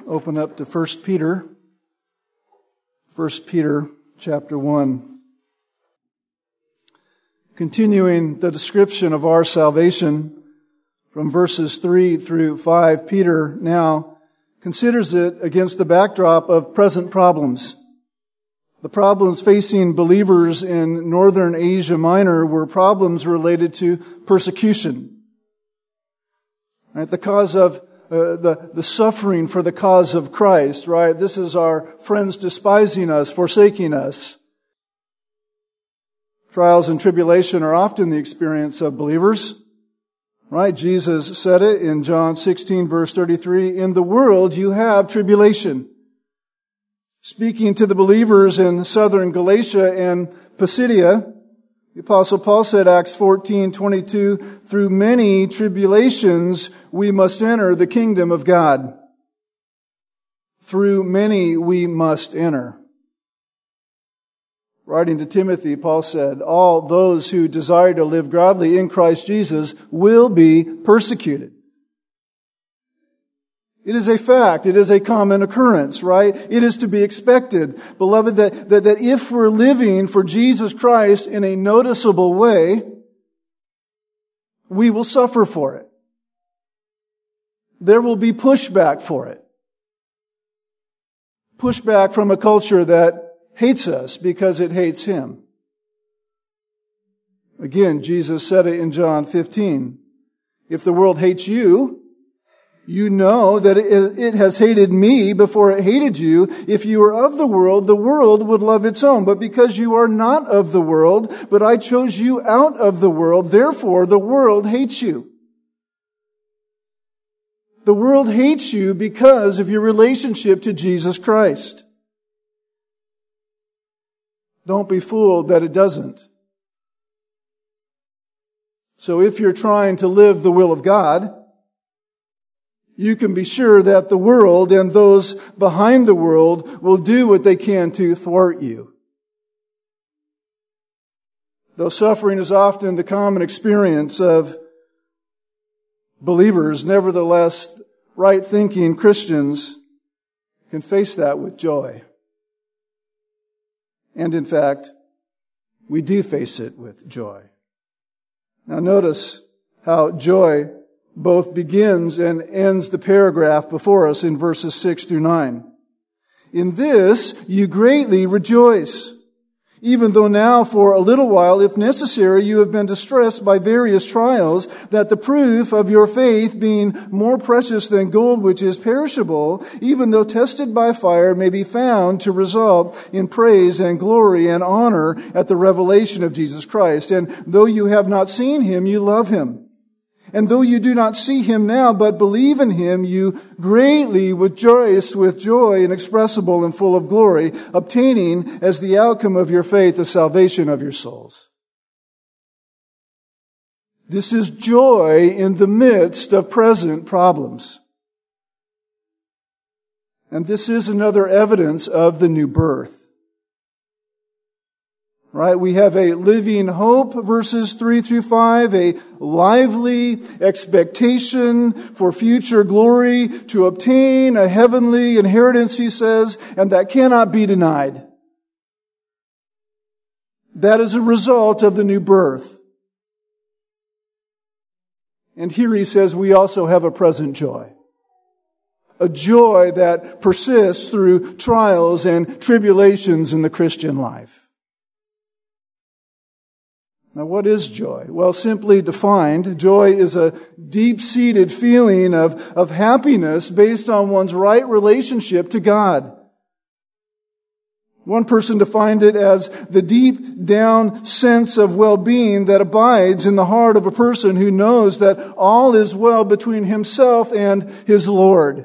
open up to 1 Peter. 1 Peter chapter 1. Continuing the description of our salvation from verses 3 through 5, Peter now considers it against the backdrop of present problems. The problems facing believers in northern Asia Minor were problems related to persecution. Right? The cause of the suffering for the cause of Christ, right? This is our friends despising us, forsaking us. Trials and tribulation are often the experience of believers, right? Jesus said it in John 16, verse 33, "In the world you have tribulation." Speaking to the believers in southern Galatia and Pisidia, the Apostle Paul said, Acts 14:22, "Through many tribulations we must enter the kingdom of God." Through many we must enter. Writing to Timothy, Paul said, "All those who desire to live godly in Christ Jesus will be persecuted." It is a fact. It is a common occurrence, right? It is to be expected, beloved, that if we're living for Jesus Christ in a noticeable way, we will suffer for it. There will be pushback for it. Pushback from a culture that hates us because it hates Him. Again, Jesus said it in John 15. "If the world hates you, you know that it has hated me before it hated you. If you were of the world would love its own. But because you are not of the world, but I chose you out of the world, therefore the world hates you." The world hates you because of your relationship to Jesus Christ. Don't be fooled that it doesn't. So if you're trying to live the will of God, you can be sure that the world and those behind the world will do what they can to thwart you. Though suffering is often the common experience of believers, nevertheless, right-thinking Christians can face that with joy. And in fact, we do face it with joy. Now notice how joy both begins and ends the paragraph before us in verses 6 through 9. "In this you greatly rejoice, even though now for a little while, if necessary, you have been distressed by various trials, that the proof of your faith, being more precious than gold which is perishable, even though tested by fire, may be found to result in praise and glory and honor at the revelation of Jesus Christ. And though you have not seen Him, you love Him. And though you do not see Him now, but believe in Him, you greatly rejoice with joy inexpressible and full of glory, obtaining as the outcome of your faith the salvation of your souls." This is joy in the midst of present problems. And this is another evidence of the new birth. Right? We have a living hope, verses 3 through 5, a lively expectation for future glory to obtain a heavenly inheritance, he says, and that cannot be denied. That is a result of the new birth. And here he says we also have a present joy. A joy that persists through trials and tribulations in the Christian life. Now, what is joy? Well, simply defined, joy is a deep-seated feeling of happiness based on one's right relationship to God. One person defined it as the deep-down sense of well-being that abides in the heart of a person who knows that all is well between himself and his Lord.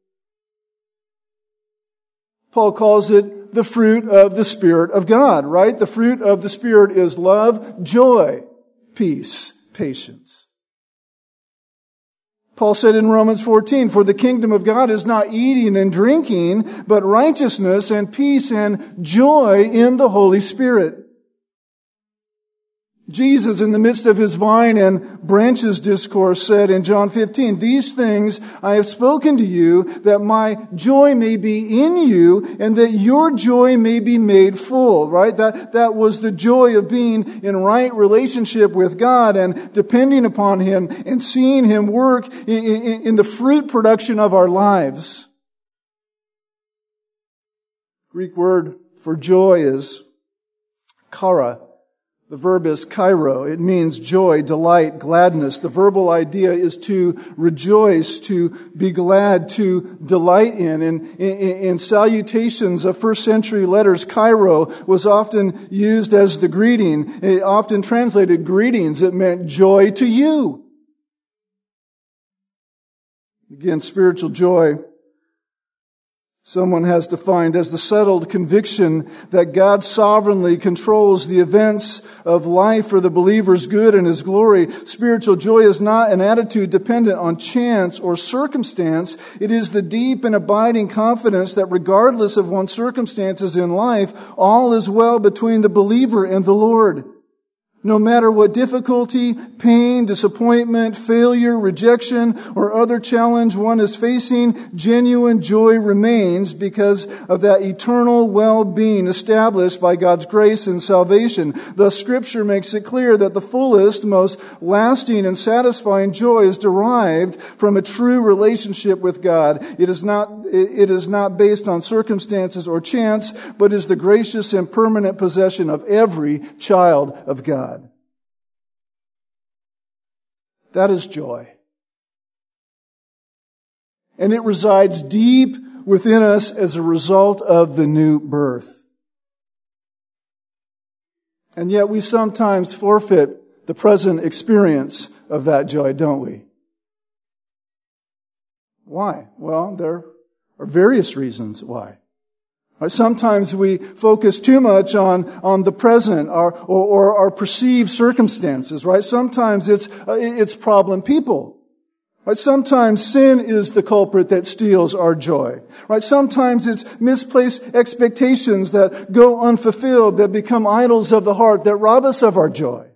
Paul calls it the fruit of the Spirit of God, right? The fruit of the Spirit is love, joy, peace, patience. Paul said in Romans 14, "For the kingdom of God is not eating and drinking, but righteousness and peace and joy in the Holy Spirit." Jesus, in the midst of his vine and branches discourse, said in John 15, "These things I have spoken to you, that my joy may be in you, and that your joy may be made full." Right? That was the joy of being in right relationship with God and depending upon him and seeing him work in the fruit production of our lives. Greek word for joy is chara. The verb is kairo. It means joy, delight, gladness. The verbal idea is to rejoice, to be glad, to delight in. In salutations of first century letters, kairo was often used as the greeting. It often translated greetings. It meant joy to you. Again, spiritual joy, someone has defined as the settled conviction that God sovereignly controls the events of life for the believer's good and his glory. Spiritual joy is not an attitude dependent on chance or circumstance. It is the deep and abiding confidence that regardless of one's circumstances in life, all is well between the believer and the Lord. No matter what difficulty, pain, disappointment, failure, rejection, or other challenge one is facing, genuine joy remains because of that eternal well-being established by God's grace and salvation. Thus, Scripture makes it clear that the fullest, most lasting, and satisfying joy is derived from a true relationship with God. It is not based on circumstances or chance, but is the gracious and permanent possession of every child of God. That is joy. And it resides deep within us as a result of the new birth. And yet we sometimes forfeit the present experience of that joy, don't we? Why? Well, there are various reasons why. Sometimes we focus too much on the present or our perceived circumstances, right? Sometimes it's problem people. Right? Sometimes sin is the culprit that steals our joy. Right? Sometimes it's misplaced expectations that go unfulfilled, that become idols of the heart, that rob us of our joy.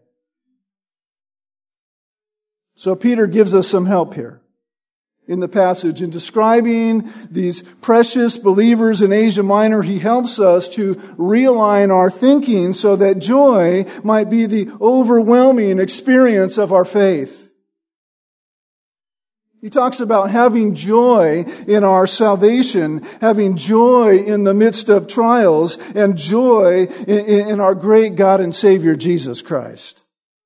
So Peter gives us some help here in the passage. In describing these precious believers in Asia Minor, he helps us to realign our thinking so that joy might be the overwhelming experience of our faith. He talks about having joy in our salvation, having joy in the midst of trials, and joy in our great God and Savior, Jesus Christ.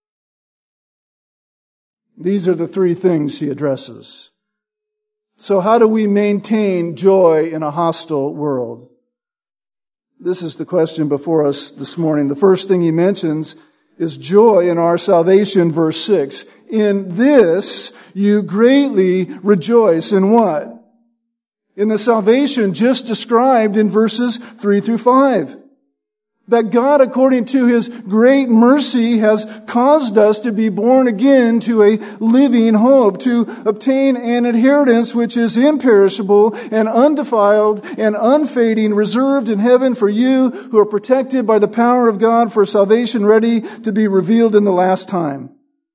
These are the three things he addresses. So how do we maintain joy in a hostile world? This is the question before us this morning. The first thing he mentions is joy in our salvation, verse 6. In this you greatly rejoice. In what? In the salvation just described in verses 3 through 5. That God, according to His great mercy, has caused us to be born again to a living hope, to obtain an inheritance which is imperishable and undefiled and unfading, reserved in heaven for you who are protected by the power of God for salvation ready to be revealed in the last time.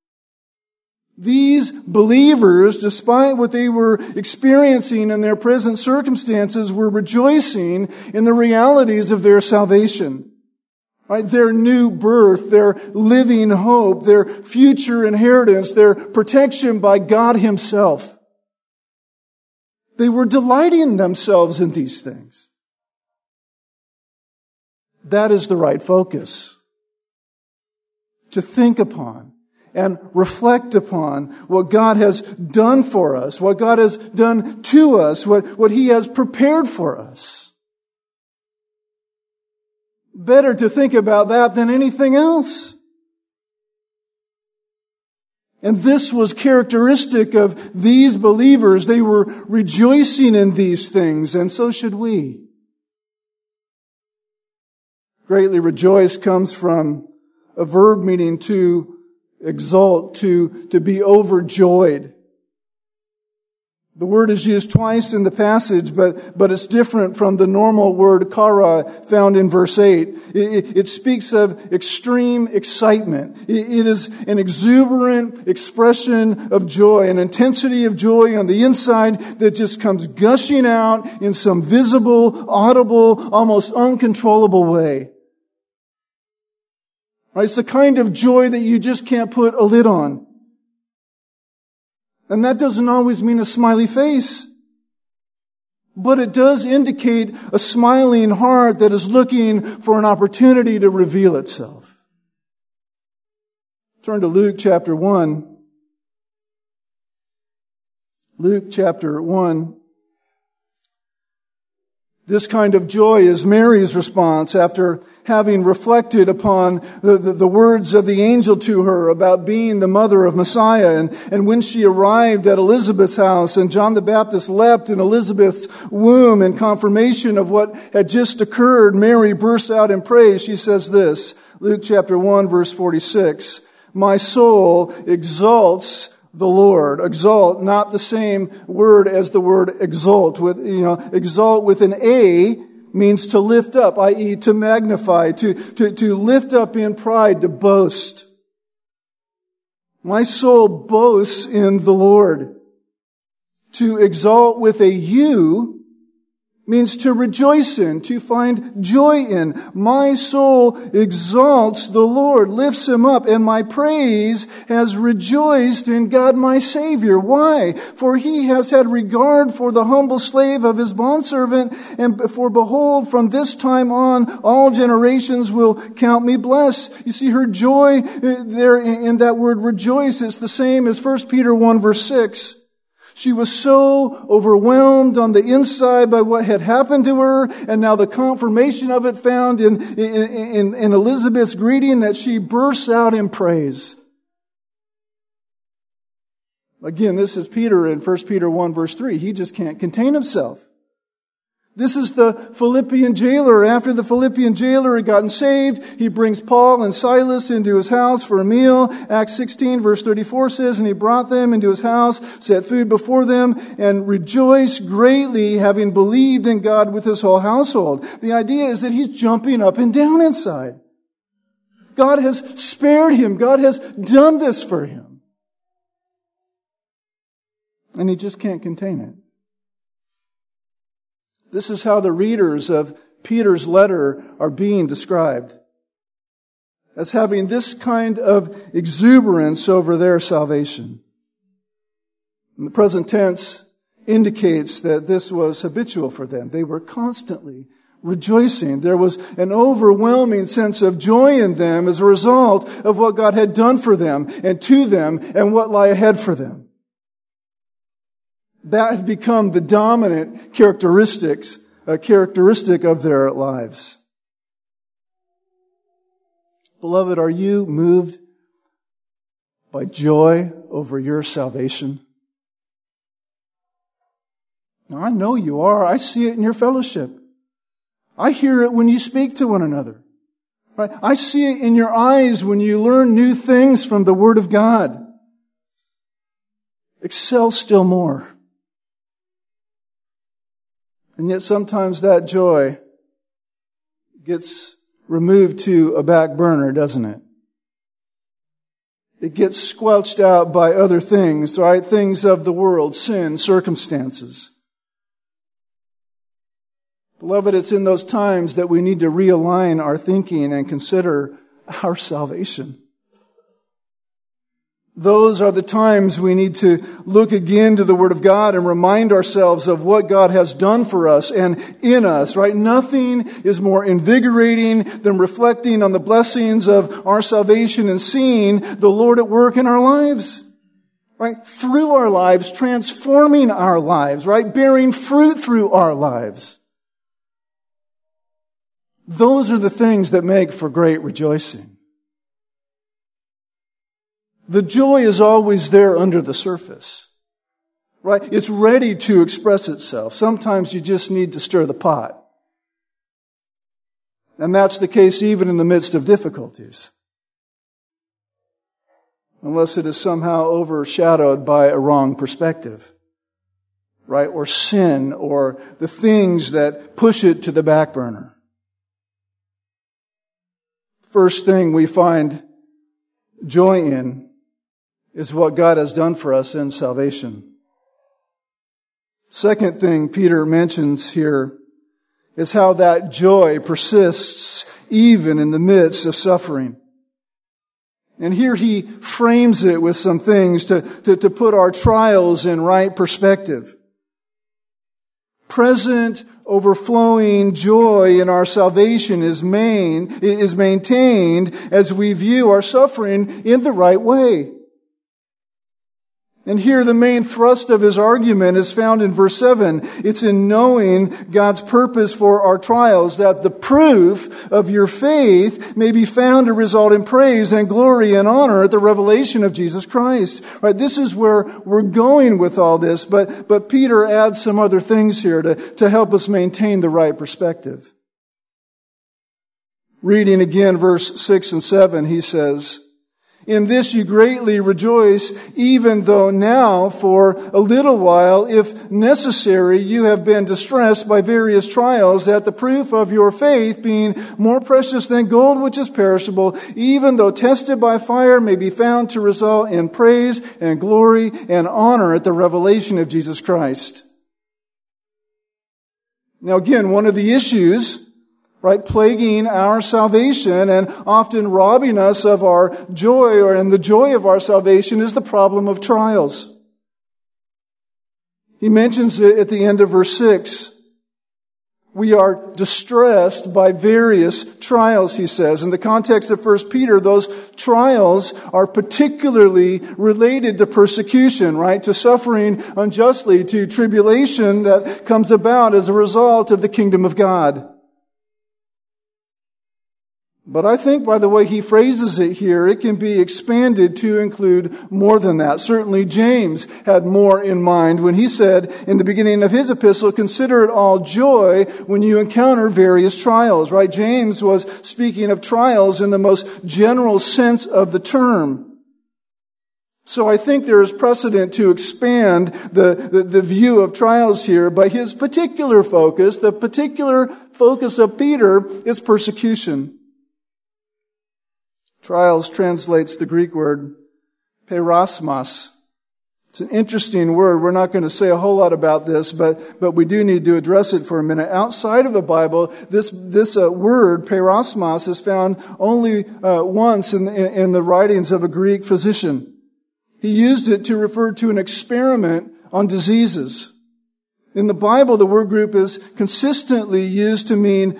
These believers, despite what they were experiencing in their present circumstances, were rejoicing in the realities of their salvation. Right? Their new birth, their living hope, their future inheritance, their protection by God Himself. They were delighting themselves in these things. That is the right focus. To think upon and reflect upon what God has done for us, what God has done to us, what He has prepared for us. Better to think about that than anything else. And this was characteristic of these believers. They were rejoicing in these things, and so should we. Greatly rejoice comes from a verb meaning to exult, to be overjoyed. The word is used twice in the passage, but it's different from the normal word kara found in verse 8. It speaks of extreme excitement. It is an exuberant expression of joy, an intensity of joy on the inside that just comes gushing out in some visible, audible, almost uncontrollable way. Right? It's the kind of joy that you just can't put a lid on. And that doesn't always mean a smiley face. But it does indicate a smiling heart that is looking for an opportunity to reveal itself. Turn to Luke chapter 1. Luke chapter 1. This kind of joy is Mary's response after having reflected upon the words of the angel to her about being the mother of Messiah. And when she arrived at Elizabeth's house and John the Baptist leapt in Elizabeth's womb in confirmation of what had just occurred, Mary burst out in praise. She says this, Luke chapter 1, verse 46, "My soul exalts the Lord." Exalt, not the same word as the word exalt. Exalt with an A means to lift up, i.e. to magnify, to lift up in pride, to boast. My soul boasts in the Lord. To exalt with a U means to rejoice in, to find joy in. My soul exalts the Lord, lifts Him up, and my praise has rejoiced in God my Savior. Why? For He has had regard for the humble slave of His bondservant, and for behold, from this time on, all generations will count me blessed. You see, her joy there in that word rejoice is the same as 1 Peter 1 verse 6. She was so overwhelmed on the inside by what had happened to her, and now the confirmation of it found in Elizabeth's greeting, that she bursts out in praise. Again, this is Peter in 1 Peter 1 verse 3. He just can't contain himself. This is the Philippian jailer. After the Philippian jailer had gotten saved, he brings Paul and Silas into his house for a meal. Acts 16 verse 34 says, "And he brought them into his house, set food before them, and rejoiced greatly, having believed in God with his whole household." The idea is that he's jumping up and down inside. God has spared him. God has done this for him. And he just can't contain it. This is how the readers of Peter's letter are being described, as having this kind of exuberance over their salvation. And the present tense indicates that this was habitual for them. They were constantly rejoicing. There was an overwhelming sense of joy in them as a result of what God had done for them and to them and what lay ahead for them. That had become the dominant characteristic of their lives. Beloved, are you moved by joy over your salvation? Now, I know you are. I see it in your fellowship. I hear it when you speak to one another. Right? I see it in your eyes when you learn new things from the Word of God. Excel still more. And yet sometimes that joy gets removed to a back burner, doesn't it? It gets squelched out by other things, right? Things of the world, sin, circumstances. Beloved, it's in those times that we need to realign our thinking and consider our salvation. Those are the times we need to look again to the Word of God and remind ourselves of what God has done for us and in us, right? Nothing is more invigorating than reflecting on the blessings of our salvation and seeing the Lord at work in our lives, right? Through our lives, transforming our lives, right? Bearing fruit through our lives. Those are the things that make for great rejoicing. The joy is always there under the surface, right? It's ready to express itself. Sometimes you just need to stir the pot. And that's the case even in the midst of difficulties. Unless it is somehow overshadowed by a wrong perspective. right? Or sin, or the things that push it to the back burner. First thing we find joy in is what God has done for us in salvation. Second thing Peter mentions here is how that joy persists even in the midst of suffering. And here he frames it with some things to put our trials in right perspective. Present, overflowing joy in our salvation is maintained as we view our suffering in the right way. And here the main thrust of his argument is found in verse 7. It's in knowing God's purpose for our trials, that the proof of your faith may be found to result in praise and glory and honor at the revelation of Jesus Christ. Right? This is where we're going with all this, but Peter adds some other things here to help us maintain the right perspective. Reading again verse 6 and 7, he says, "In this you greatly rejoice, even though now for a little while, if necessary, you have been distressed by various trials, that the proof of your faith, being more precious than gold which is perishable, even though tested by fire, may be found to result in praise and glory and honor at the revelation of Jesus Christ." Now again, one of the issues, right, plaguing our salvation and often robbing us of our joy and the joy of our salvation is the problem of trials. He mentions it at the end of verse 6. We are distressed by various trials, he says. In the context of 1 Peter, those trials are particularly related to persecution, right? To suffering unjustly, to tribulation that comes about as a result of the kingdom of God. But I think by the way he phrases it here, it can be expanded to include more than that. Certainly James had more in mind when he said in the beginning of his epistle, "Consider it all joy when you encounter various trials," right? James was speaking of trials in the most general sense of the term. So I think there is precedent to expand the view of trials here, but his particular focus, the particular focus of Peter, is persecution. Trials translates the Greek word peirasmos. It's an interesting word. We're not going to say a whole lot about this, but we do need to address it for a minute. Outside of the Bible, this word peirasmos is found only once in the writings of a Greek physician. He used it to refer to an experiment on diseases. In the Bible, the word group is consistently used to mean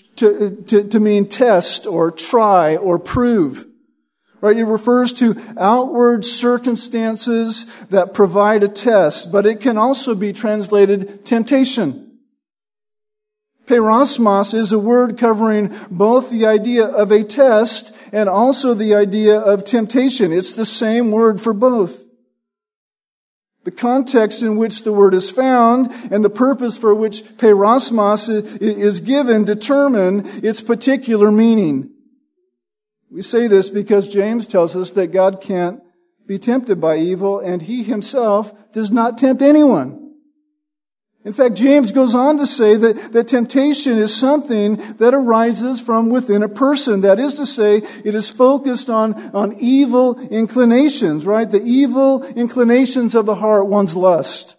test or try or prove. Right? It refers to outward circumstances that provide a test, but it can also be translated temptation. Peirasmos is a word covering both the idea of a test and also the idea of temptation. It's the same word for both. The context in which the word is found and the purpose for which peirasmos is given determine its particular meaning. We say this because James tells us that God can't be tempted by evil, and he himself does not tempt anyone. In fact, James goes on to say that temptation is something that arises from within a person. That is to say, it is focused on evil inclinations, right? The evil inclinations of the heart, one's lust.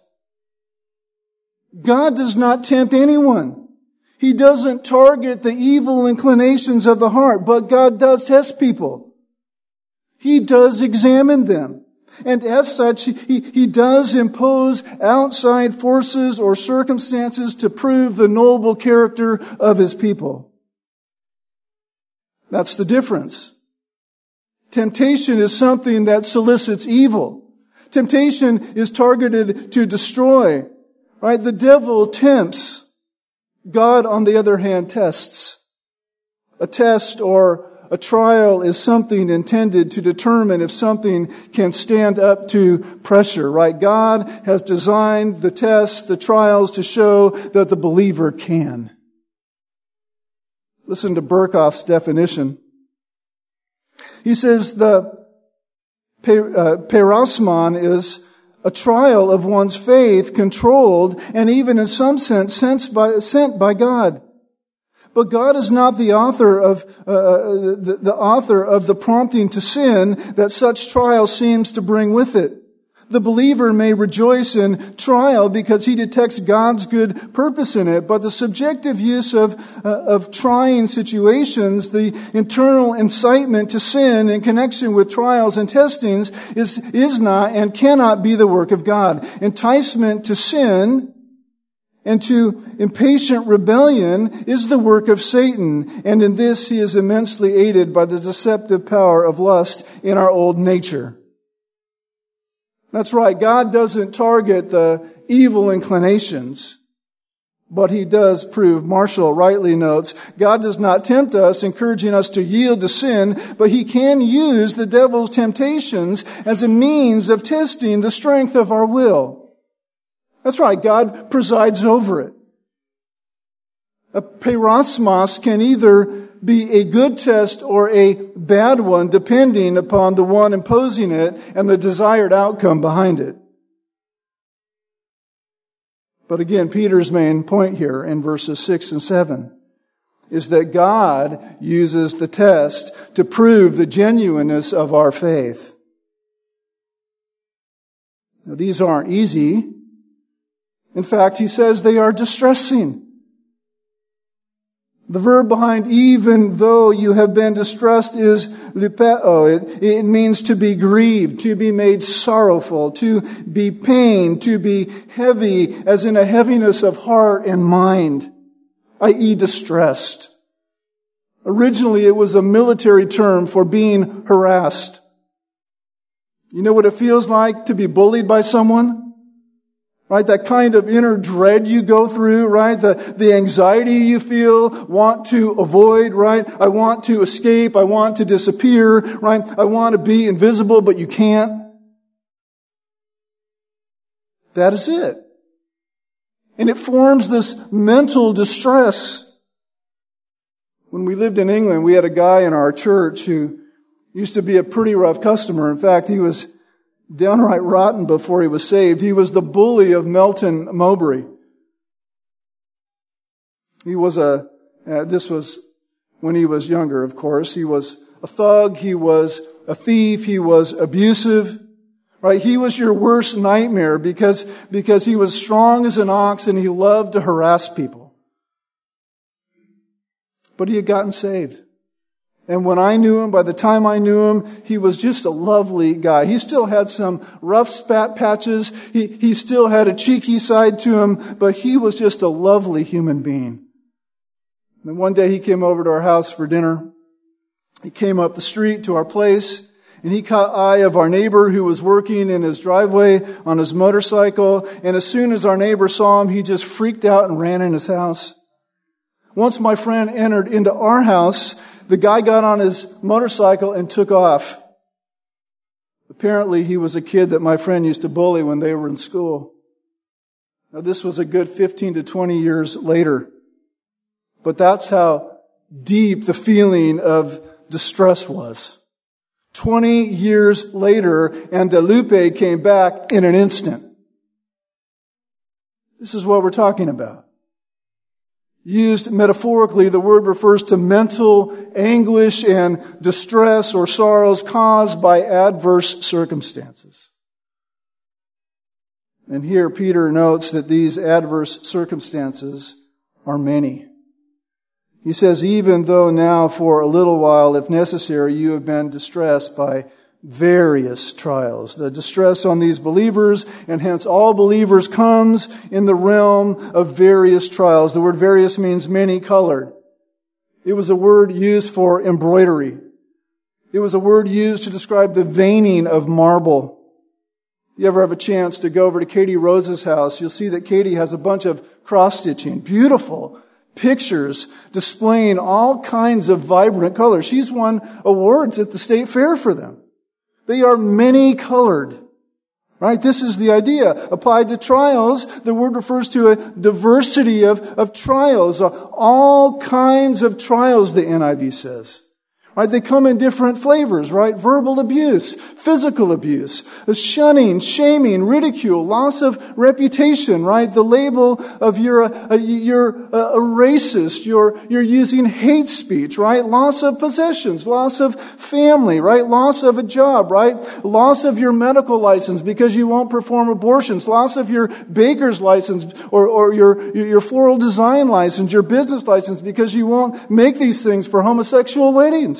God does not tempt anyone. He doesn't target the evil inclinations of the heart, but God does test people. He does examine them. And as such, he does impose outside forces or circumstances to prove the noble character of his people. That's the difference. Temptation is something that solicits evil. Temptation is targeted to destroy. Right? The devil tempts. God, on the other hand, tests. A test or a trial is something intended to determine if something can stand up to pressure, right? God has designed the tests, the trials to show that the believer can. Listen to Berkhof's definition. He says the peirasmon is a trial of one's faith, controlled and even in some sense sent by God. But God is not the author of the prompting to sin that such trial seems to bring with it. The believer may rejoice in trial because he detects God's good purpose in it, but the subjective use of trying situations, the internal incitement to sin in connection with trials and testings is not and cannot be the work of God. Enticement to sin and to impatient rebellion is the work of Satan, and in this he is immensely aided by the deceptive power of lust in our old nature. That's right, God doesn't target the evil inclinations, but he does prove, Marshall rightly notes, God does not tempt us, encouraging us to yield to sin, but he can use the devil's temptations as a means of testing the strength of our will. That's right, God presides over it. A peirasmos can either be a good test or a bad one, depending upon the one imposing it and the desired outcome behind it. But again, Peter's main point here in verses 6 and 7 is that God uses the test to prove the genuineness of our faith. Now, these aren't easy. In fact, he says they are distressing. The verb behind even though you have been distressed is lupeo. It means to be grieved, to be made sorrowful, to be pained, to be heavy, as in a heaviness of heart and mind, i.e. distressed. Originally, it was a military term for being harassed. You know what it feels like to be bullied by someone? Right, that kind of inner dread you go through, right? The anxiety you feel, want to avoid, right? I want to escape, I want to disappear, right? I want to be invisible, but you can't. That is it. And it forms this mental distress. When we lived in England, we had a guy in our church who used to be a pretty rough customer. In fact, he was downright rotten before he was saved. He was the bully of Melton Mowbray. He was this was when he was younger, of course. He was a thug. He was a thief. He was abusive. Right? He was your worst nightmare because he was strong as an ox and he loved to harass people. But he had gotten saved. And when I knew him, by the time I knew him, he was just a lovely guy. He still had some rough spat patches. He still had a cheeky side to him, but he was just a lovely human being. And one day he came over to our house for dinner. He came up the street to our place, and he caught eye of our neighbor who was working in his driveway on his motorcycle. And as soon as our neighbor saw him, he just freaked out and ran in his house. Once my friend entered into our house, the guy got on his motorcycle and took off. Apparently, he was a kid that my friend used to bully when they were in school. Now, this was a good 15 to 20 years later. But that's how deep the feeling of distress was. 20 years later, and the lupe came back in an instant. This is what we're talking about. Used metaphorically, the word refers to mental anguish and distress or sorrows caused by adverse circumstances. And here Peter notes that these adverse circumstances are many. He says, even though now for a little while, if necessary, you have been distressed by various trials. The distress on these believers, and hence all believers, comes in the realm of various trials. The word various means many-colored. It was a word used for embroidery. It was a word used to describe the veining of marble. You ever have a chance to go over to Katie Rose's house, you'll see that Katie has a bunch of cross-stitching. Beautiful pictures displaying all kinds of vibrant colors. She's won awards at the state fair for them. They are many-colored. Right? This is the idea. Applied to trials, the word refers to a diversity of trials. All kinds of trials, the NIV says. Right? They come in different flavors, right? Verbal abuse, physical abuse, shunning, shaming, ridicule, loss of reputation, right? The label of you're a racist, you're using hate speech, right? Loss of possessions, loss of family, right? Loss of a job, right? Loss of your medical license because you won't perform abortions, loss of your baker's license or your floral design license, your business license because you won't make these things for homosexual weddings.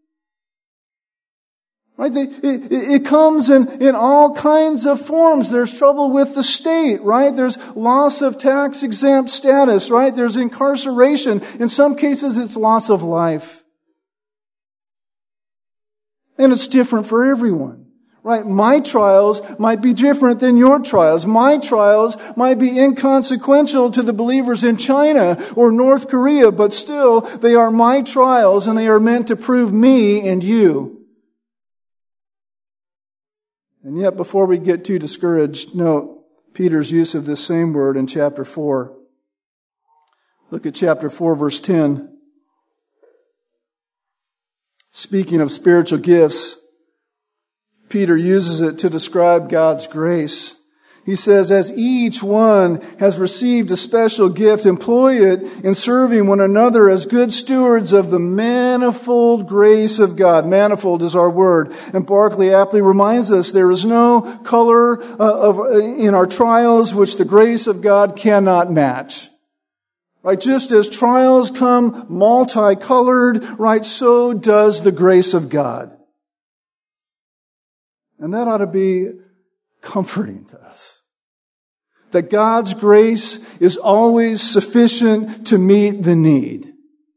Right? It comes in all kinds of forms. There's trouble with the state, right? There's loss of tax-exempt status, right? There's incarceration. In some cases, it's loss of life. And it's different for everyone, right? My trials might be different than your trials. My trials might be inconsequential to the believers in China or North Korea, but still, they are my trials and they are meant to prove me and you. And yet, before we get too discouraged, note Peter's use of this same word in chapter 4. Look at chapter 4, verse 10. Speaking of spiritual gifts, Peter uses it to describe God's grace. He says, as each one has received a special gift, employ it in serving one another as good stewards of the manifold grace of God. Manifold is our word. And Barclay aptly reminds us there is no color in our trials which the grace of God cannot match. Right? Just as trials come multicolored, right, so does the grace of God. And that ought to be comforting to us. That God's grace is always sufficient to meet the need.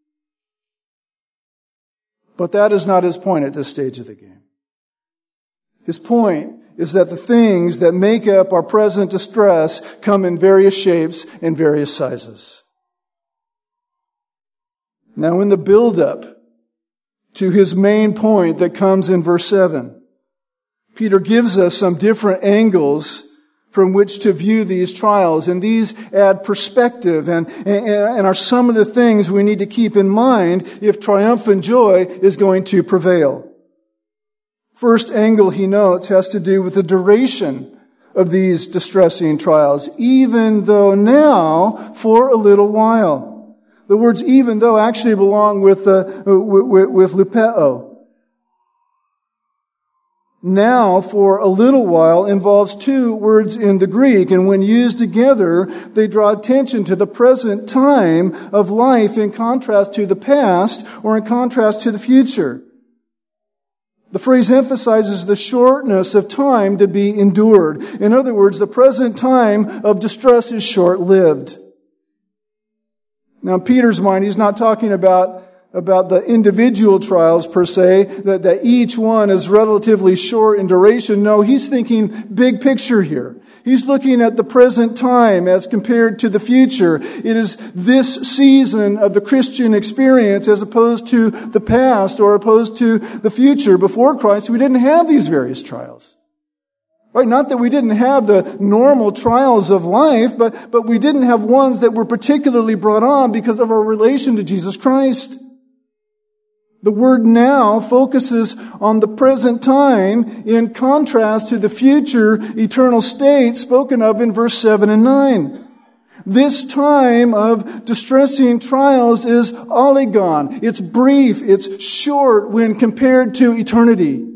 But that is not his point at this stage of the game. His point is that the things that make up our present distress come in various shapes and various sizes. Now, in the build-up to his main point that comes in verse 7, Peter gives us some different angles from which to view these trials, and these add perspective and are some of the things we need to keep in mind if triumphant joy is going to prevail. First angle he notes has to do with the duration of these distressing trials, even though now for a little while. The words "even though" actually belong with lupeo. Now, for a little while, involves two words in the Greek, and when used together, they draw attention to the present time of life in contrast to the past or in contrast to the future. The phrase emphasizes the shortness of time to be endured. In other words, the present time of distress is short-lived. Now, in Peter's mind, he's not talking about the individual trials per se, that each one is relatively short in duration. No, he's thinking big picture here. He's looking at the present time as compared to the future. It is this season of the Christian experience as opposed to the past or opposed to the future. Before Christ, we didn't have these various trials. Right? Not that we didn't have the normal trials of life, but we didn't have ones that were particularly brought on because of our relation to Jesus Christ. The word "now" focuses on the present time in contrast to the future eternal state spoken of in verse 7 and 9. This time of distressing trials is oligon. It's brief, it's short when compared to eternity.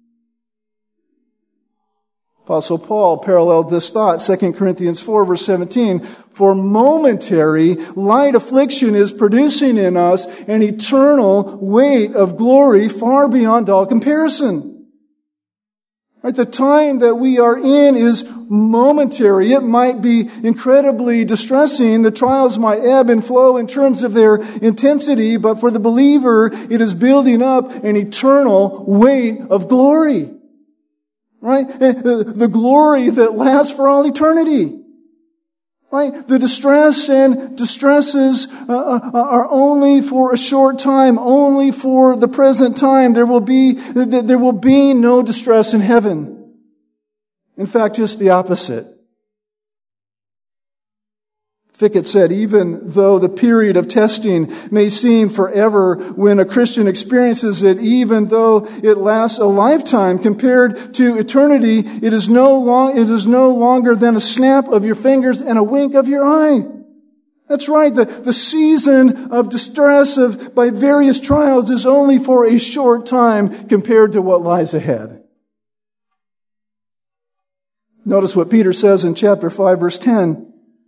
Apostle Paul paralleled this thought, 2 Corinthians 4, verse 17. For momentary, light affliction is producing in us an eternal weight of glory far beyond all comparison. Right? The time that we are in is momentary. It might be incredibly distressing. The trials might ebb and flow in terms of their intensity, but for the believer, it is building up an eternal weight of glory. Right? The glory that lasts for all eternity. Right? The distress and distresses are only for a short time, only for the present time. There will be no distress in heaven. In fact, just the opposite. Fickett said, even though the period of testing may seem forever when a Christian experiences it, even though it lasts a lifetime compared to eternity, it is no longer than a snap of your fingers and a wink of your eye. That's right. The season of distress by various trials is only for a short time compared to what lies ahead. Notice what Peter says in chapter 5, verse 10.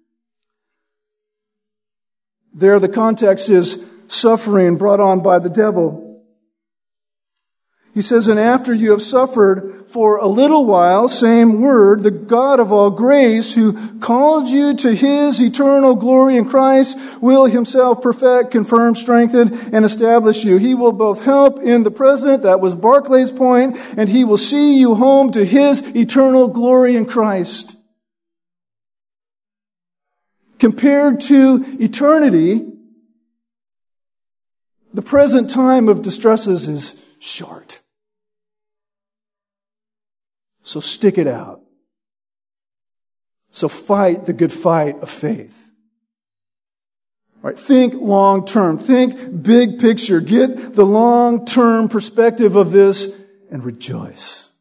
There the context is suffering brought on by the devil. He says, and after you have suffered for a little while, same word, the God of all grace, who called you to His eternal glory in Christ, will Himself perfect, confirm, strengthen, and establish you. He will both help in the present, that was Barclay's point, and He will see you home to His eternal glory in Christ. Compared to eternity, the present time of distresses is short. So stick it out. So fight the good fight of faith. All right, think long term. Think big picture. Get the long term perspective of this and rejoice.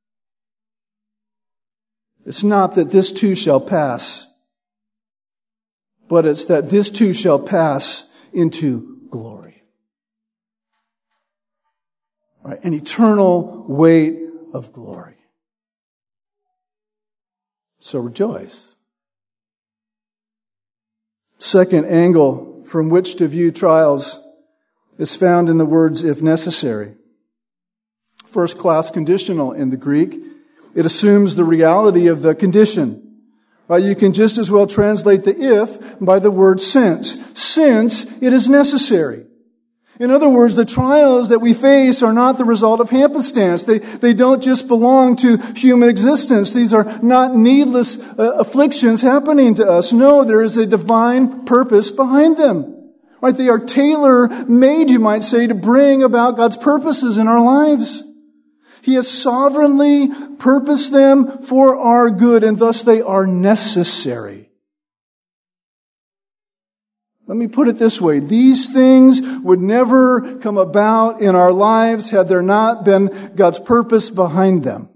It's not that this too shall pass, but it's that this too shall pass into glory. All right, an eternal weight of glory. So rejoice. Second angle from which to view trials is found in the words, if necessary. First class conditional in the Greek. It assumes the reality of the condition. You can just as well translate the if by the word since. Since it is necessary. In other words, the trials that we face are not the result of happenstance. They don't just belong to human existence. These are not needless afflictions happening to us. No, there is a divine purpose behind them. Right? They are tailor-made, you might say, to bring about God's purposes in our lives. He has sovereignly purposed them for our good, and thus they are necessary. Let me put it this way. These things would never come about in our lives had there not been God's purpose behind them.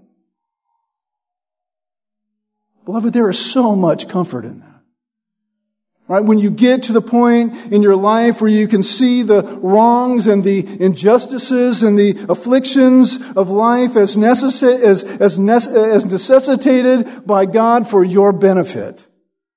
Beloved, there is so much comfort in that. Right? When you get to the point in your life where you can see the wrongs and the injustices and the afflictions of life as necessitated by God for your benefit.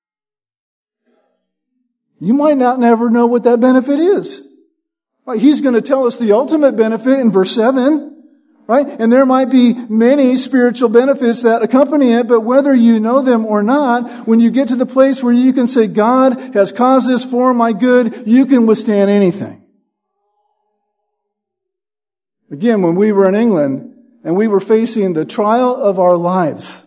You might not never know what that benefit is. Right? He's going to tell us the ultimate benefit in verse 7. Right? And there might be many spiritual benefits that accompany it, but whether you know them or not, when you get to the place where you can say, God has caused this for my good, you can withstand anything. Again, when we were in England and we were facing the trial of our lives,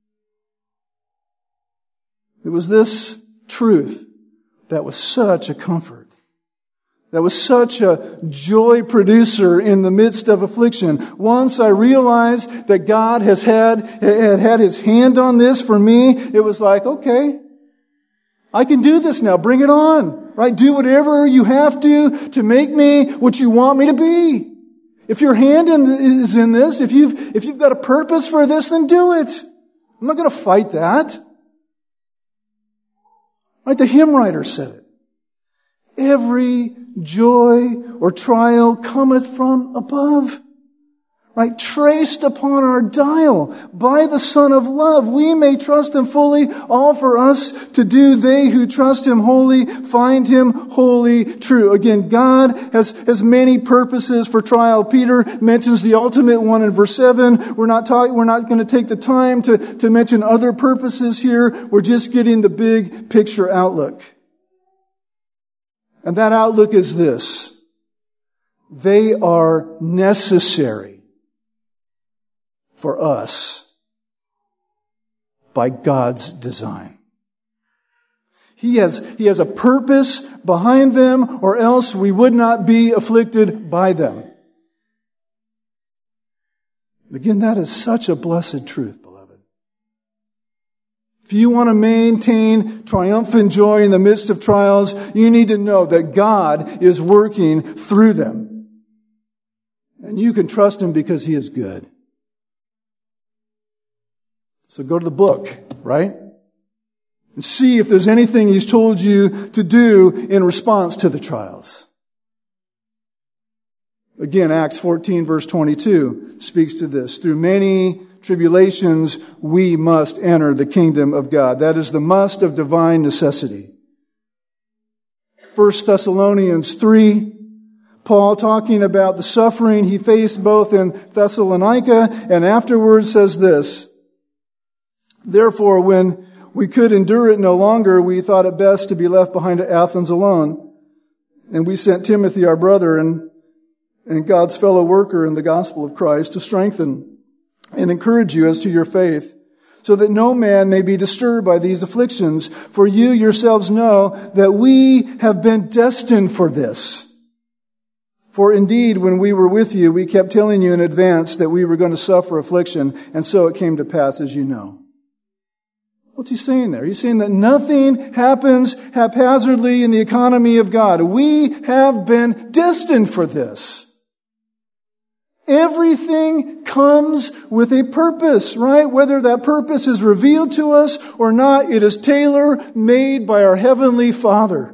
it was this truth that was such a comfort. That was such a joy producer in the midst of affliction. Once I realized that God had His hand on this for me, it was like, okay, I can do this now. Bring it on. Right? Do whatever you have to make me what you want me to be. If your hand is in this, if you've got a purpose for this, then do it. I'm not going to fight that. Right? The hymn writer said it. Every joy or trial cometh from above. Right? Traced upon our dial by the Son of Love. We may trust Him fully, all for us to do. They who trust Him wholly find Him wholly true. Again, God has many purposes for trial. Peter mentions the ultimate one in verse 7. We're not going to take the time to mention other purposes here. We're just getting the big picture outlook. And that outlook is this. They are necessary for us by God's design. He has a purpose behind them, or else we would not be afflicted by them. Again, that is such a blessed truth, beloved. If you want to maintain triumphant joy in the midst of trials, you need to know that God is working through them. And you can trust Him because He is good. So go to the book, right? And see if there's anything He's told you to do in response to the trials. Again, Acts 14 verse 22 speaks to this. Through many tribulations, we must enter the kingdom of God. That is the must of divine necessity. 1 Thessalonians 3, Paul talking about the suffering he faced both in Thessalonica and afterwards says this, "Therefore, when we could endure it no longer, we thought it best to be left behind at Athens alone. And we sent Timothy, our brother, and God's fellow worker in the gospel of Christ to strengthen and encourage you as to your faith, so that no man may be disturbed by these afflictions. For you yourselves know that we have been destined for this. For indeed, when we were with you, we kept telling you in advance that we were going to suffer affliction, and so it came to pass, as you know." What's he saying there? He's saying that nothing happens haphazardly in the economy of God. We have been destined for this. Everything comes with a purpose, right? Whether that purpose is revealed to us or not, it is tailor-made by our Heavenly Father.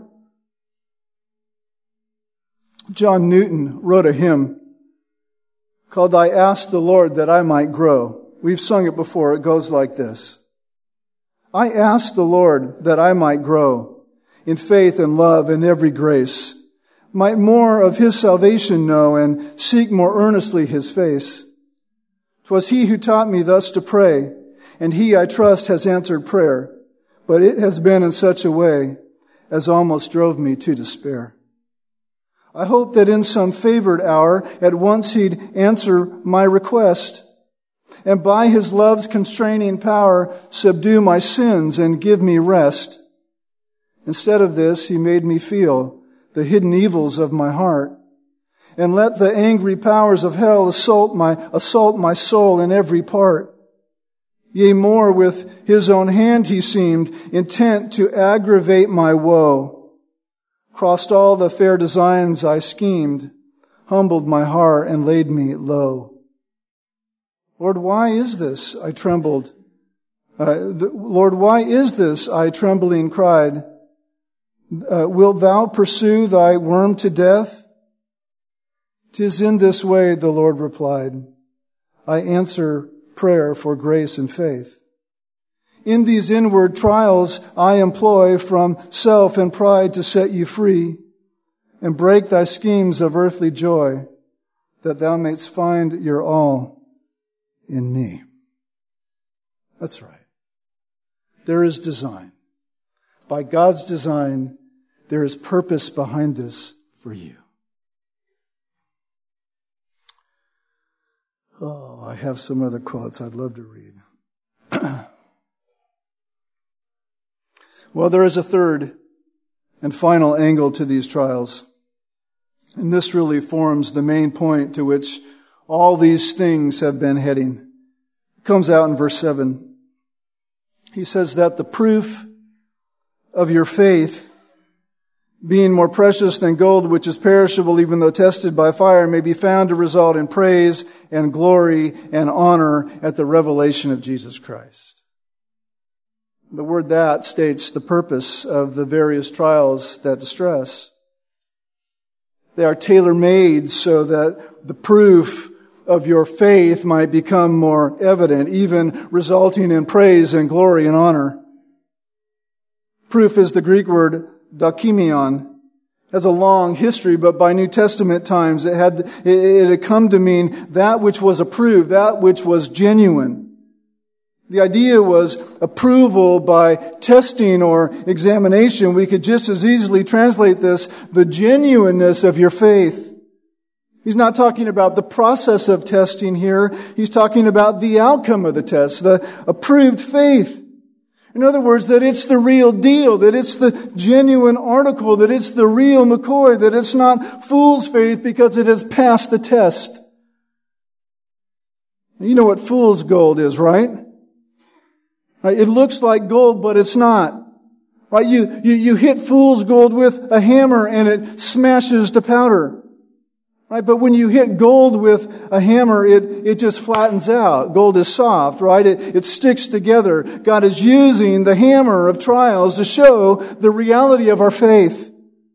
John Newton wrote a hymn called "I Asked the Lord That I Might Grow." We've sung it before. It goes like this. "I asked the Lord that I might grow in faith and love and every grace, might more of His salvation know and seek more earnestly His face. 'Twas He who taught me thus to pray, and He, I trust, has answered prayer, but it has been in such a way as almost drove me to despair. I hope that in some favored hour at once He'd answer my request, and by His love's constraining power subdue my sins and give me rest. Instead of this, He made me feel the hidden evils of my heart, and let the angry powers of hell assault my soul in every part. Yea, more, with His own hand He seemed intent to aggravate my woe. Crossed all the fair designs I schemed, humbled my heart and laid me low. Lord, why is this? I trembled. Lord, why is this? I trembling cried. Wilt thou pursue thy worm to death? 'Tis in this way, the Lord replied. I answer prayer for grace and faith. In these inward trials I employ from self and pride to set you free and break thy schemes of earthly joy, that thou mayst find your all in me. That's right. There is design. By God's design, there is purpose behind this for you. Oh, I have some other quotes I'd love to read. Well, there is a third and final angle to these trials. And this really forms the main point to which all these things have been heading. It comes out in verse 7. He says that the proof of your faith, being more precious than gold which is perishable even though tested by fire, may be found to result in praise and glory and honor at the revelation of Jesus Christ. The word "that" states the purpose of the various trials that distress. They are tailor-made so that the proof of your faith might become more evident, even resulting in praise and glory and honor. Proof is the Greek word dokimion. It has a long history, but by New Testament times it had come to mean that which was approved, that which was genuine. The idea was approval by testing or examination. We could just as easily translate this, the genuineness of your faith. He's not talking about the process of testing here. He's talking about the outcome of the test, the approved faith. In other words, that it's the real deal, that it's the genuine article, that it's the real McCoy, that it's not fool's faith because it has passed the test. You know what fool's gold is, right? Right? It looks like gold, but it's not. Right? You hit fool's gold with a hammer and it smashes to powder. Right? But when you hit gold with a hammer, it just flattens out. Gold is soft, right? It sticks together. God is using the hammer of trials to show the reality of our faith.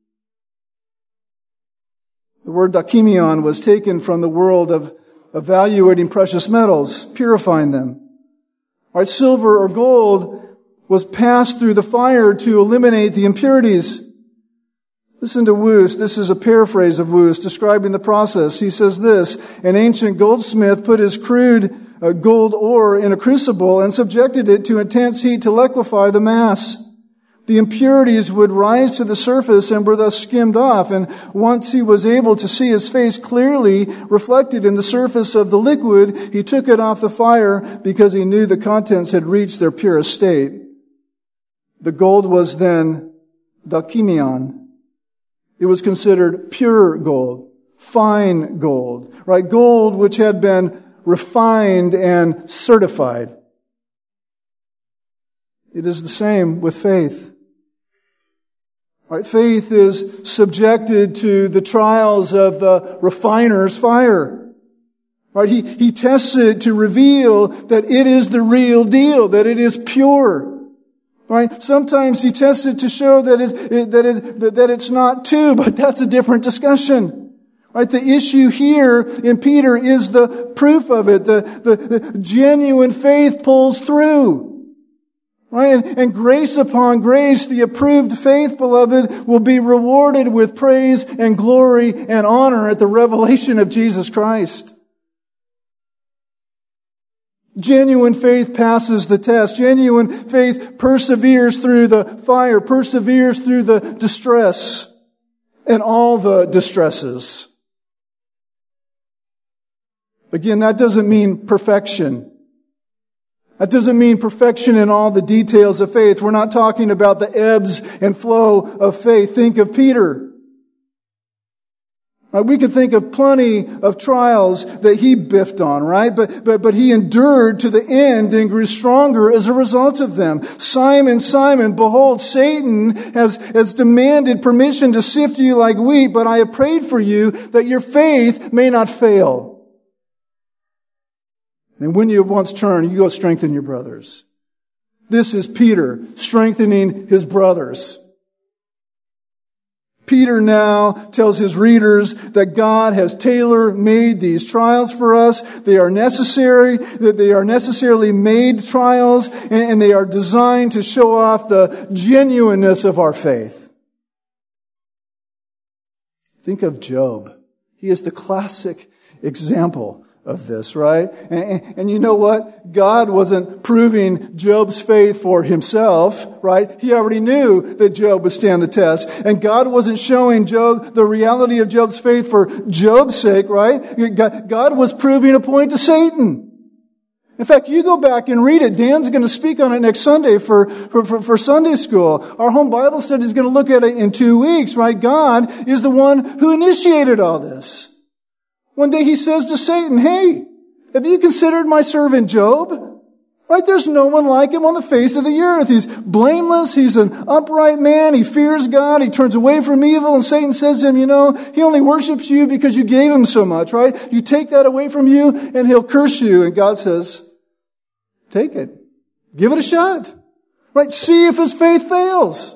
The word dakimion was taken from the world of evaluating precious metals, purifying them. Right? Silver or gold was passed through the fire to eliminate the impurities. Listen to Woost. This is a paraphrase of Woost describing the process. He says this: an ancient goldsmith put his crude gold ore in a crucible and subjected it to intense heat to liquefy the mass. The impurities would rise to the surface and were thus skimmed off. And once he was able to see his face clearly reflected in the surface of the liquid, he took it off the fire because he knew the contents had reached their purest state. The gold was then dakimion. It was considered pure gold, fine gold, right? Gold which had been refined and certified. It is the same with faith. Right? Faith is subjected to the trials of the refiner's fire. Right? He tests it to reveal that it is the real deal, that it is pure. Right? Sometimes he tests it to show that it's not too, but that's a different discussion. Right? The issue here in Peter is the proof of it. The genuine faith pulls through. Right? And grace upon grace, the approved faith, beloved, will be rewarded with praise and glory and honor at the revelation of Jesus Christ. Genuine faith passes the test. Genuine faith perseveres through the fire, perseveres through the distress and all the distresses. Again, that doesn't mean perfection. That doesn't mean perfection in all the details of faith. We're not talking about the ebbs and flow of faith. Think of Peter. We could think of plenty of trials that he biffed on, right? But he endured to the end and grew stronger as a result of them. Simon, Simon, behold, Satan has demanded permission to sift you like wheat, but I have prayed for you that your faith may not fail. And when you have once turned, you go strengthen your brothers. This is Peter strengthening his brothers. Peter now tells his readers that God has tailor-made these trials for us. They are necessary, that they are necessarily made trials, and they are designed to show off the genuineness of our faith. Think of Job. He is the classic example of this, right? And you know what? God wasn't proving Job's faith for himself, right? He already knew that Job would stand the test. And God wasn't showing Job the reality of Job's faith for Job's sake, right? God was proving a point to Satan. In fact, you go back and read it. Dan's going to speak on it next Sunday for Sunday school. Our home Bible study is going to look at it in 2 weeks, right? God is the one who initiated all this. One day he says to Satan, hey, have you considered my servant Job? Right? There's no one like him on the face of the earth. He's blameless. He's an upright man. He fears God. He turns away from evil. And Satan says to him, he only worships you because you gave him so much, right? You take that away from you and he'll curse you. And God says, take it. Give it a shot. Right? See if his faith fails.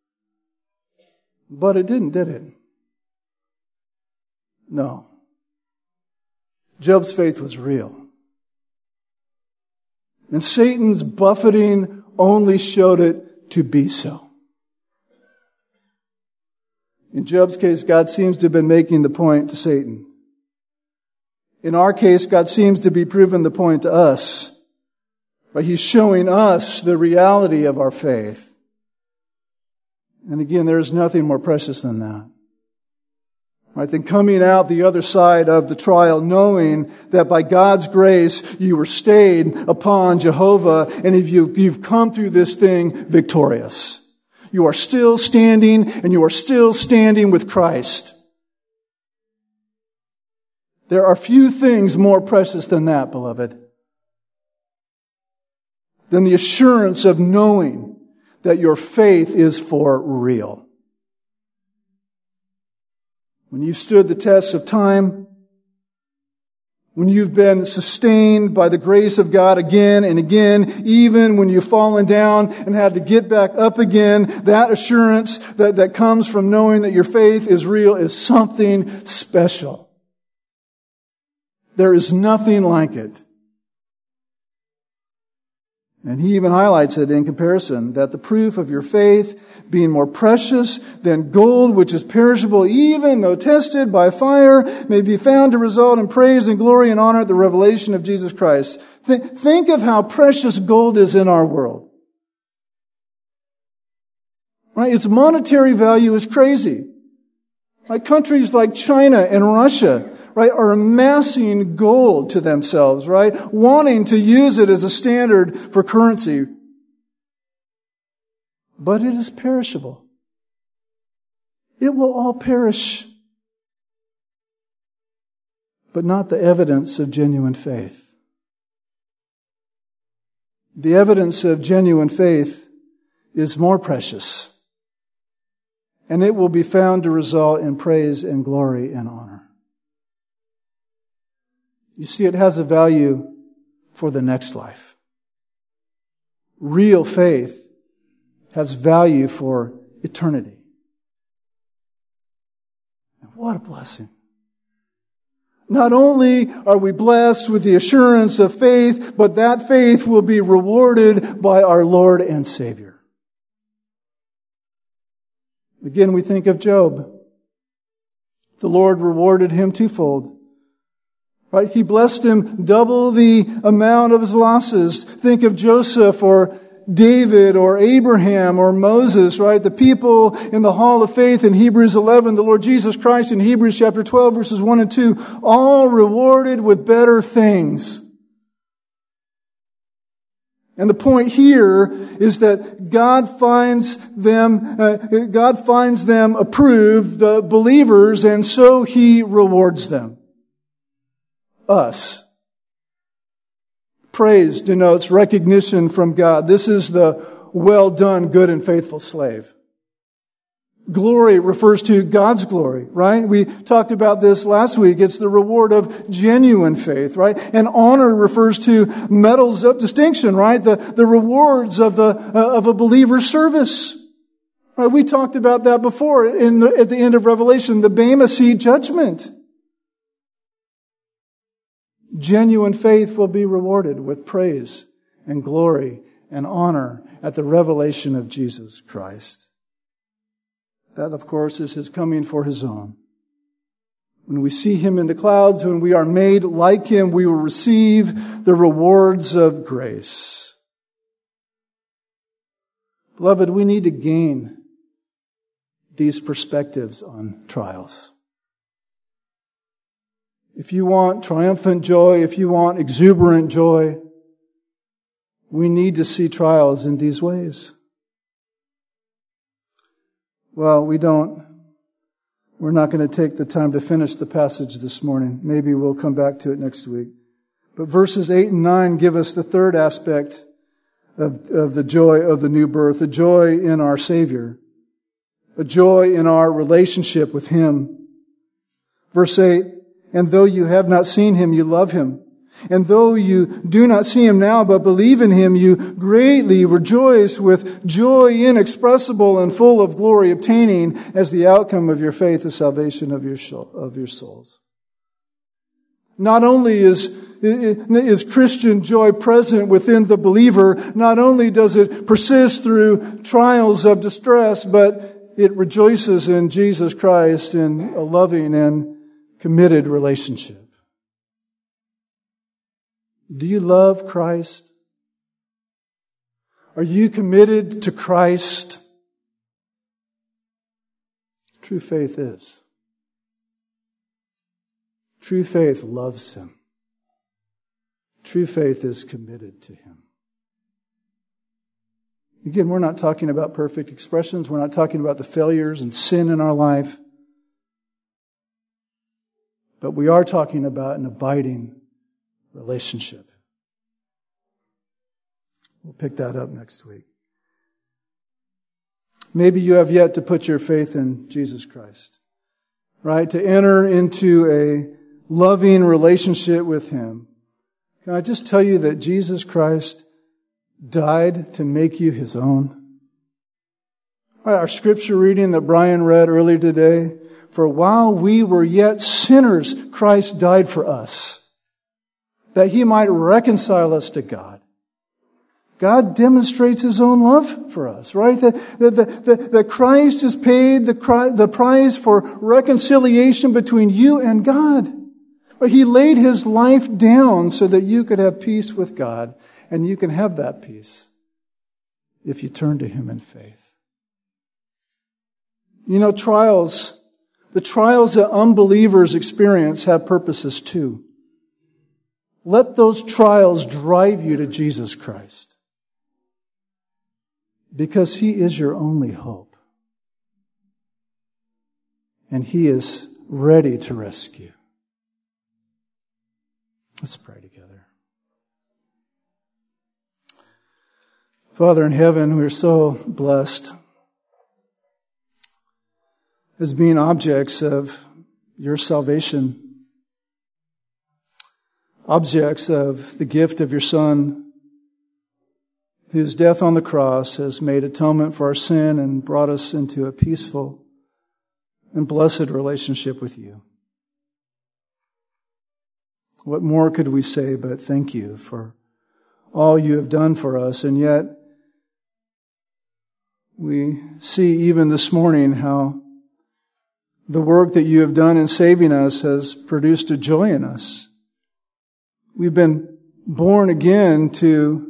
But it didn't, did it? No. Job's faith was real. And Satan's buffeting only showed it to be so. In Job's case, God seems to have been making the point to Satan. In our case, God seems to be proving the point to us. But He's showing us the reality of our faith. And again, there is nothing more precious than that. Right, then coming out the other side of the trial, knowing that by God's grace you were stayed upon Jehovah, and if you've come through this thing victorious. You are still standing, and you are still standing with Christ. There are few things more precious than that, beloved. than the assurance of knowing that your faith is for real. When you've stood the test of time, when you've been sustained by the grace of God again and again, even when you've fallen down and had to get back up again, that assurance that comes from knowing that your faith is real is something special. There is nothing like it. And he even highlights it in comparison, that the proof of your faith, being more precious than gold, which is perishable, even though tested by fire, may be found to result in praise and glory and honor at the revelation of Jesus Christ. Think of how precious gold is in our world. Right? Its monetary value is crazy. Like countries like China and Russia, right, are amassing gold to themselves, right? Wanting to use it as a standard for currency. But it is perishable. It will all perish. But not the evidence of genuine faith. The evidence of genuine faith is more precious. And it will be found to result in praise and glory and honor. You see, it has a value for the next life. Real faith has value for eternity. And what a blessing. Not only are we blessed with the assurance of faith, but that faith will be rewarded by our Lord and Savior. Again, we think of Job. The Lord rewarded him twofold. Right? He blessed him double the amount of his losses. Think of Joseph or David or Abraham or Moses, right? The people in the hall of faith in Hebrews 11, the Lord Jesus Christ in Hebrews chapter 12, verses 1 and 2, all rewarded with better things. And the point here is that God finds them approved, the believers, and so He rewards them. Us. Praise denotes recognition from God. This is the well done, good and faithful slave. Glory refers to God's glory, right? We talked about this last week. It's the reward of genuine faith, right? And honor refers to medals of distinction, right? The rewards of a believer's service. Right? We talked about that before at the end of Revelation, the Bema Seat judgment. Genuine faith will be rewarded with praise and glory and honor at the revelation of Jesus Christ. That, of course, is His coming for His own. When we see Him in the clouds, when we are made like Him, we will receive the rewards of grace. Beloved, we need to gain these perspectives on trials. If you want triumphant joy, if you want exuberant joy, we need to see trials in these ways. Well, we're not going to take the time to finish the passage this morning. Maybe we'll come back to it next week. But verses 8 and 9 give us the third aspect of the joy of the new birth, a joy in our Savior, a joy in our relationship with Him. Verse 8, and though you have not seen Him, you love Him. And though you do not see Him now, but believe in Him, you greatly rejoice with joy inexpressible and full of glory, obtaining as the outcome of your faith the salvation of your souls. Not only is Christian joy present within the believer, not only does it persist through trials of distress, but it rejoices in Jesus Christ in a loving and committed relationship. Do you love Christ? Are you committed to Christ? True faith is. True faith loves Him. True faith is committed to Him. Again, we're not talking about perfect expressions. We're not talking about the failures and sin in our life. But we are talking about an abiding relationship. We'll pick that up next week. Maybe you have yet to put your faith in Jesus Christ, right? To enter into a loving relationship with Him. Can I just tell you that Jesus Christ died to make you His own? Right, our scripture reading that Brian read earlier today, for while we were yet sinners, Christ died for us, that He might reconcile us to God. God demonstrates His own love for us, right? That Christ has paid the price for reconciliation between you and God. He laid His life down so that you could have peace with God, and you can have that peace if you turn to Him in faith. You know, the trials that unbelievers experience have purposes too. Let those trials drive you to Jesus Christ, because He is your only hope. And He is ready to rescue. Let's pray together. Father in heaven, we're so blessed as being objects of your salvation, objects of the gift of your Son, whose death on the cross has made atonement for our sin and brought us into a peaceful and blessed relationship with you. What more could we say but thank you for all you have done for us? And yet, we see even this morning how the work that you have done in saving us has produced a joy in us. We've been born again to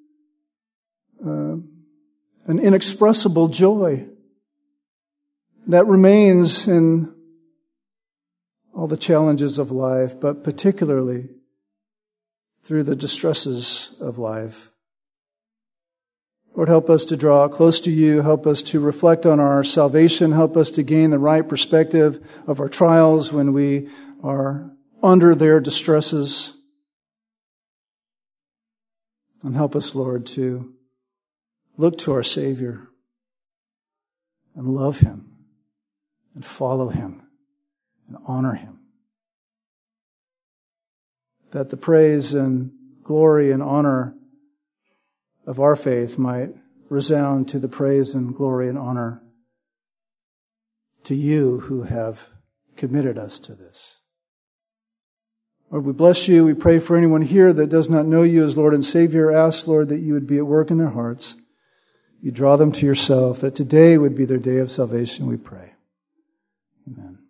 an inexpressible joy that remains in all the challenges of life, but particularly through the distresses of life. Lord, help us to draw close to you. Help us to reflect on our salvation. Help us to gain the right perspective of our trials when we are under their distresses. And help us, Lord, to look to our Savior and love Him and follow Him and honor Him. That the praise and glory and honor of our faith might resound to the praise and glory and honor to you who have committed us to this. Lord, we bless you. We pray for anyone here that does not know you as Lord and Savior. Ask, Lord, that you would be at work in their hearts. You draw them to yourself, that today would be their day of salvation, we pray. Amen.